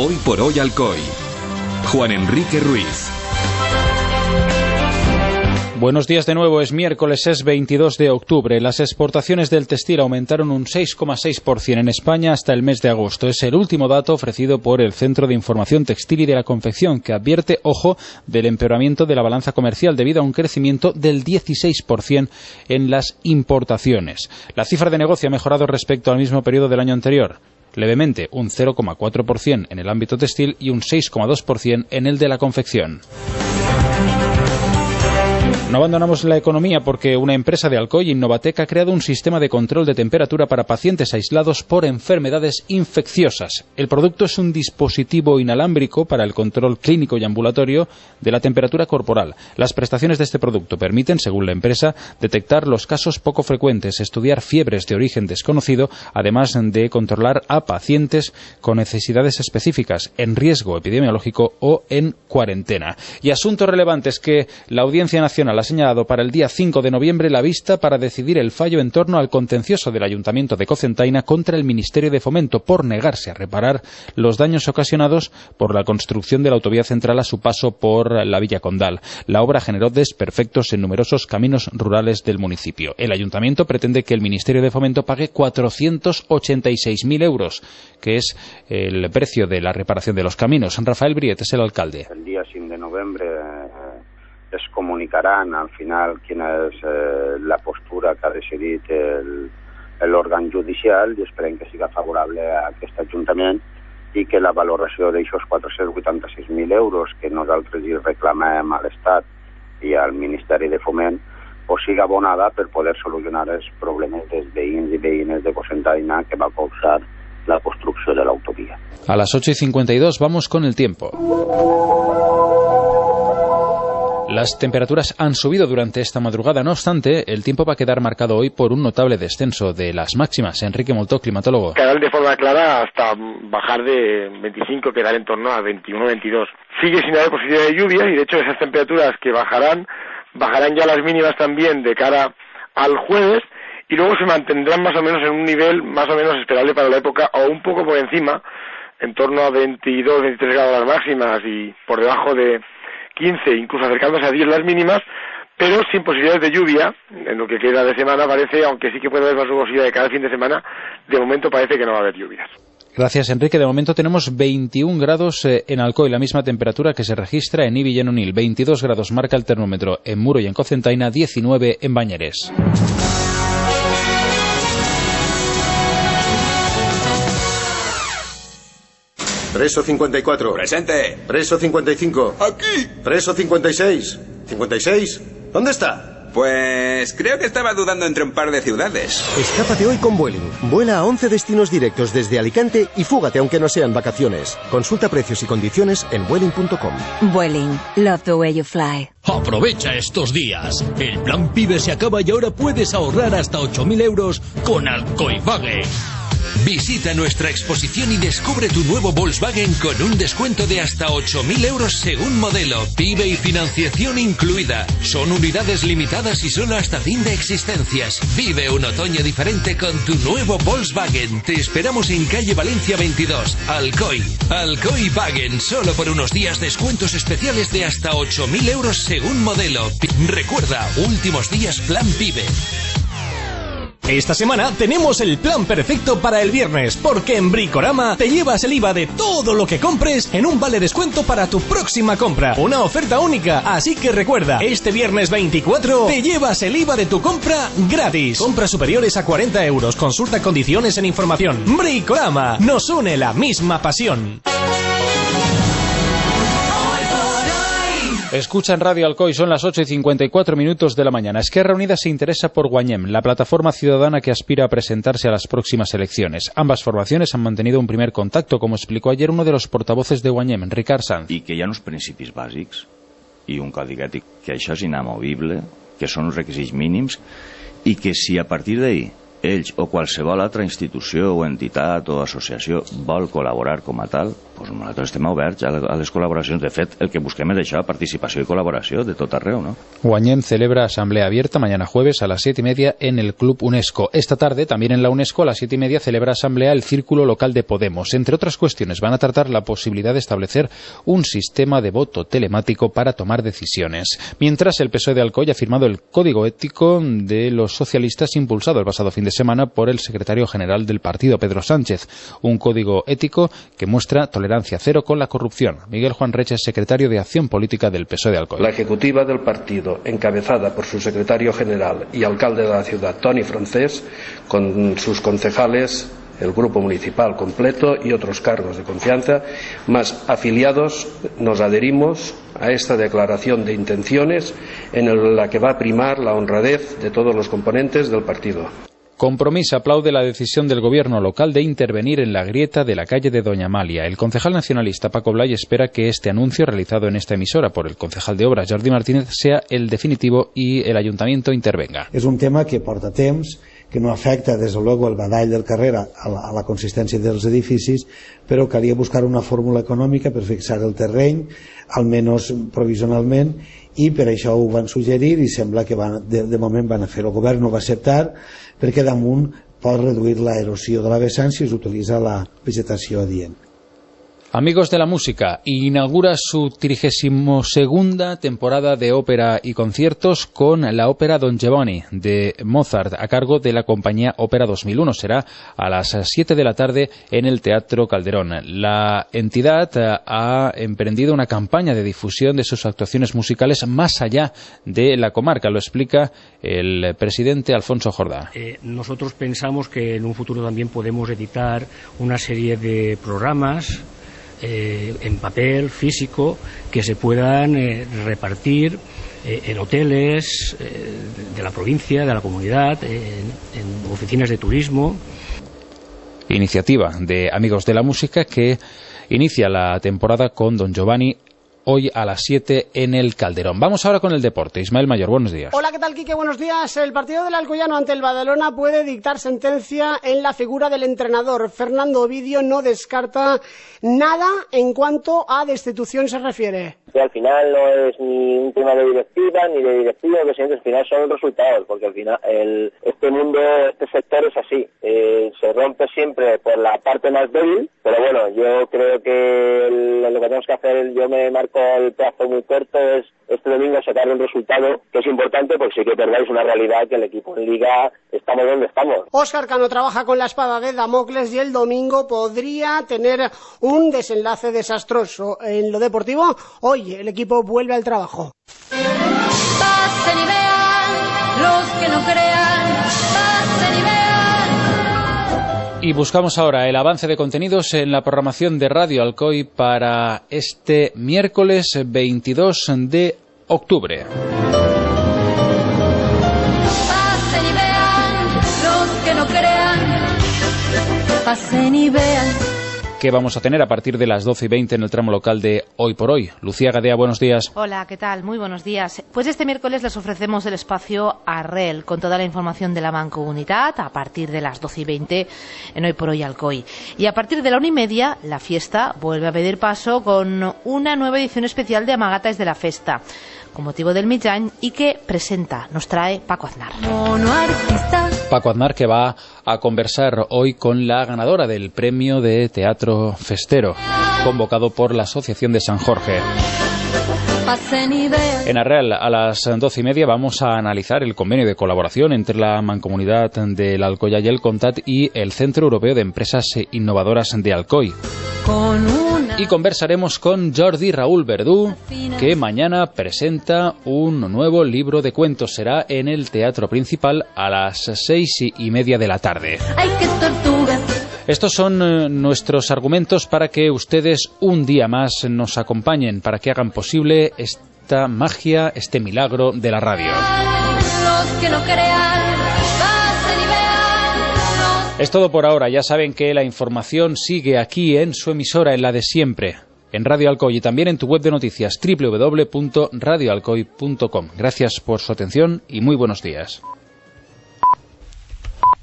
Hoy por hoy Alcoy. Juan Enrique Ruiz. Buenos días de nuevo, es miércoles, es 22 de octubre. Las exportaciones del textil aumentaron un 6,6% en España hasta el mes de agosto. Es el último dato ofrecido por el Centro de Información Textil y de la Confección, que advierte, ojo, del empeoramiento de la balanza comercial debido a un crecimiento del 16% en las importaciones. La cifra de negocio ha mejorado respecto al mismo periodo del año anterior. Levemente, un 0,4% en el ámbito textil y un 6,2% en el de la confección. No abandonamos la economía porque una empresa de Alcoy, Innovatec, ha creado un sistema de control de temperatura para pacientes aislados por enfermedades infecciosas. El producto es un dispositivo inalámbrico para el control clínico y ambulatorio de la temperatura corporal. Las prestaciones de este producto permiten, según la empresa, detectar los casos poco frecuentes, estudiar fiebres de origen desconocido, además de controlar a pacientes con necesidades específicas, en riesgo epidemiológico o en cuarentena. Y asuntos relevantes que la Audiencia Nacional ha señalado para el día 5 de noviembre la vista para decidir el fallo en torno al contencioso del Ayuntamiento de Cocentaina contra el Ministerio de Fomento por negarse a reparar los daños ocasionados por la construcción de la autovía central a su paso por la Villa Condal. La obra generó desperfectos en numerosos caminos rurales del municipio. El Ayuntamiento pretende que el Ministerio de Fomento pague 486.000 euros, que es el precio de la reparación de los caminos. Rafael Briet es el alcalde. El día 5 de noviembre es comunicaran al final quina és la postura que ha decidit l'òrgan judicial i esperem que siga favorable a aquest Ajuntament i que la valoració d'aixòs 486.000 euros que nosaltres hi reclamem a l'Estat i al Ministeri de Foment pues siga abonada per poder solucionar els problemes dels veïns i veïnes de Cocentaina que va causar la construcció de l'autovia. A las 8:52 vamos con el tiempo. Las temperaturas han subido durante esta madrugada, no obstante, el tiempo va a quedar marcado hoy por un notable descenso de las máximas. Enrique Moltó, climatólogo. Quedarán de forma clara hasta bajar de 25, quedar en torno a 21-22. Sigue sin haber posibilidad de lluvias y de hecho esas temperaturas que bajarán ya las mínimas también de cara al jueves y luego se mantendrán más o menos en un nivel más o menos esperable para la época o un poco por encima, en torno a 22-23 grados las máximas y por debajo de 15, incluso acercándose a 10 las mínimas, pero sin posibilidades de lluvia, en lo que queda de semana parece, aunque sí que puede haber más nubosidad de cada fin de semana, de momento parece que no va a haber lluvias. Gracias, Enrique. De momento tenemos 21 grados en Alcoy, la misma temperatura que se registra en Ibi y en Onil. 22 grados marca el termómetro en Muro y en Cocentaina, 19 en Bañeres. Preso 54. Presente. Preso 55. Aquí. Preso 56. 56. ¿Dónde está? Pues creo que estaba dudando entre un par de ciudades. Escápate hoy con Vueling. Vuela a 11 destinos directos desde Alicante y fúgate aunque no sean vacaciones. Consulta precios y condiciones en vueling.com. Vueling. Love the way you fly. Aprovecha estos días. El plan PIBE se acaba y ahora puedes ahorrar hasta 8.000 euros con Alcoivague. Visita nuestra exposición y descubre tu nuevo Volkswagen con un descuento de hasta 8.000 euros según modelo, PIBE y financiación incluida. Son unidades limitadas y solo hasta fin de existencias. Vive un otoño diferente con tu nuevo Volkswagen. Te esperamos en calle Valencia 22, Alcoy. Alcoivagen, solo por unos días descuentos especiales de hasta 8.000 euros según modelo. Recuerda, últimos días plan PIBE. Esta semana tenemos el plan perfecto para el viernes, porque en Bricorama te llevas el IVA de todo lo que compres en un vale descuento para tu próxima compra. Una oferta única, así que recuerda, este viernes 24 te llevas el IVA de tu compra gratis. Compras superiores a 40 euros, consulta condiciones en información. Bricorama, nos une la misma pasión. Escucha en Radio Alcoy, son las 8:54 de la mañana. Esquerra Unida se interesa por Guanyem, la plataforma ciudadana que aspira a presentarse a las próximas elecciones. Ambas formaciones han mantenido un primer contacto, como explicó ayer uno de los portavoces de Guanyem, Ricard Sanz. I que hi ha uns principis bàsics i un codi ètic que això és inamovible, que són uns requisits mínims i que si a partir d'ahir ells o qualsevol altra institució o entitat o associació vol col·laborar com a tal, doncs nosaltres estem oberts a les col·laboracions. De fet, el que busquem és això, participació i col·laboració de tot arreu, ¿no? Guanyem celebra asamblea abierta mañana jueves a las 7:30 en el Club UNESCO. Esta tarde, también en la UNESCO, a las 7:30 celebra asamblea el Círculo Local de Podemos. Entre otras cuestiones, van a tratar la posibilidad de establecer un sistema de voto telemático para tomar decisiones. Mientras, el PSOE de Alcoy ha firmado el Código Ético de los Socialistas, impulsado el pasado fin de semana por el secretario general del partido, Pedro Sánchez. Un código ético que muestra tolerancia cero con la corrupción. Miguel Juan Reche es secretario de Acción Política del PSOE de Alcoy. La ejecutiva del partido, encabezada por su secretario general y alcalde de la ciudad, Toni Francés, con sus concejales, el grupo municipal completo y otros cargos de confianza, más afiliados, nos adherimos a esta declaración de intenciones en la que va a primar la honradez de todos los componentes del partido. Compromís aplaude la decisión del gobierno local de intervenir en la grieta de la calle de Doña Amalia. El concejal nacionalista Paco Blay espera que este anuncio realizado en esta emisora por el concejal de Obras Jordi Martínez sea el definitivo y el ayuntamiento intervenga. És un tema que porta temps, que no afecta desde luego el badall del carrer a la consistència dels edificis, però calia buscar una fórmula econòmica per fixar el terreny, almenys provisionalment, i per això ho van suggerir i sembla que de moment van a fer. El govern no va acceptar perquè damunt pot reduir la erosió de la vessant si s'utilitza la vegetació adient. Amigos de la música, inaugura su 32ª temporada de ópera y conciertos con la ópera Don Giovanni de Mozart a cargo de la compañía Ópera 2001. Será a las 7 de la tarde en el Teatro Calderón. La entidad ha emprendido una campaña de difusión de sus actuaciones musicales más allá de la comarca. Lo explica el presidente Alfonso Jordá. Nosotros pensamos que en un futuro también podemos editar una serie de programas en papel, físico, que se puedan repartir en hoteles de la provincia, de la comunidad, en oficinas de turismo. Iniciativa de Amigos de la Música que inicia la temporada con Don Giovanni hoy a las 7 en el Calderón. Vamos ahora con el deporte. Ismael Mayor, buenos días. Hola, ¿qué tal, Quique? Buenos días. El partido del Alcoyano ante el Badalona puede dictar sentencia en la figura del entrenador. Fernando Ovidio no descarta nada en cuanto a destitución se refiere. Que al final no es ni un tema de directiva ni de directivo, que al final son resultados, porque al final este mundo, este sector es así, se rompe siempre por la parte más débil, pero bueno, yo creo que lo que tenemos que hacer, yo me marco el plazo muy corto, es este domingo sacar un resultado que es importante, porque sí que perdáis una realidad que el equipo en Liga estamos donde estamos. Óscar Cano trabaja con la espada de Damocles y el domingo podría tener un desenlace desastroso. En lo deportivo, hoy el equipo vuelve al trabajo. Pasen y vean, los que no crean, pasen y vean. Y buscamos ahora el avance de contenidos en la programación de Radio Alcoy para este miércoles 22 de octubre. Pasen y vean, los que no crean, pasen y vean. ¿Qué vamos a tener a partir de las 12:20 en el tramo local de Hoy por Hoy? Lucía Gadea, buenos días. Hola, ¿qué tal? Muy buenos días. Pues este miércoles les ofrecemos el espacio Arrel, con toda la información de la Mancomunitat, a partir de las 12:20 en Hoy por Hoy Alcoy. Y a partir de la 1:30, la fiesta vuelve a pedir paso con una nueva edición especial de Amagates de la Festa, con motivo del mig any, y que presenta, nos trae Paco Aznar. Paco Aznar, que va a conversar hoy con la ganadora del premio de teatro festero, convocado por la Asociación de San Jorge. En Arrel, a las 12:30, vamos a analizar el convenio de colaboración entre la Mancomunidad del Alcoy y el Comtat y el Centro Europeo de Empresas Innovadoras de Alcoy. Y conversaremos con Jordi Raúl Verdú, que mañana presenta un nuevo libro de cuentos. Será en el Teatro Principal a las 6:30 de la tarde. ¡Ay, qué tortuga! Estos son nuestros argumentos para que ustedes un día más nos acompañen, para que hagan posible esta magia, este milagro de la radio. Los que no crean, pasen y vean. Es todo por ahora. Ya saben que la información sigue aquí en su emisora, en la de siempre, en Radio Alcoy, y también en tu web de noticias www.radioalcoy.com. Gracias por su atención y muy buenos días.